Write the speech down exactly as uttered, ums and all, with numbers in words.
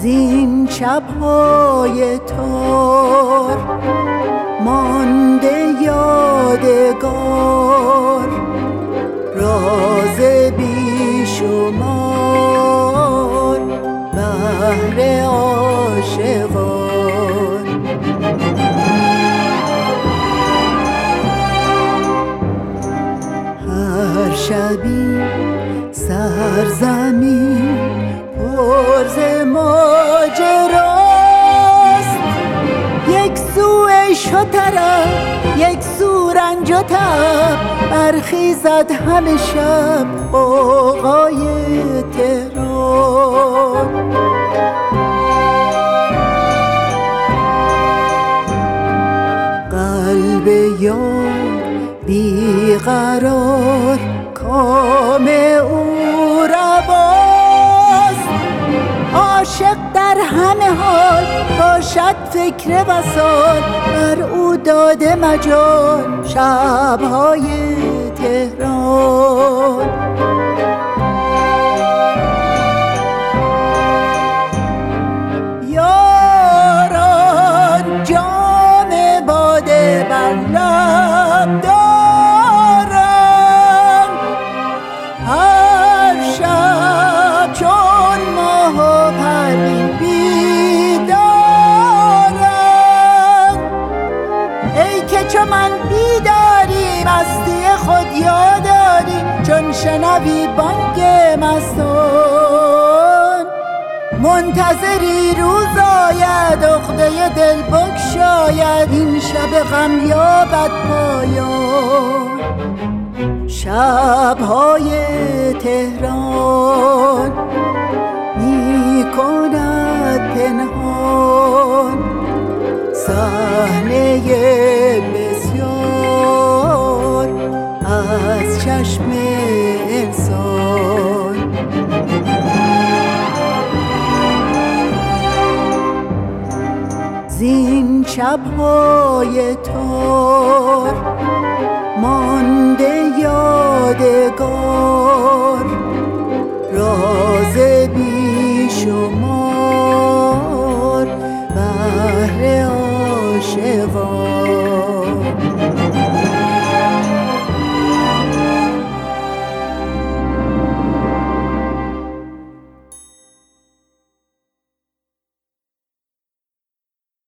زین شب‌های تار مانده یادگار، راز بیشمار بهر عاشقان. هر شبی سرزمین پر ز ماجراست، یک سو عیش و طرب، یک سو رنج و تب، برخیزد همه شب غوغای تهران. قلب یار بیقرار، کام او رواست، عاشق در همه حال باشد فکر وصال، بر او داده مجال شب‌های تهران. یاران جام باده بر لب دارم، هر شب چون ماه و پروین بیدارم. ای که چو من بیداری مستی خود یاداری، چون شنوی بانگ مستان، منتظری روز آید عقده دل بگشاید، این شب غم یابد پایان. شب‌های تهران می کند پنهان، صحنه بسیار از چشم انسان. زین شب‌های تار مانده یادگار، راز بیشمار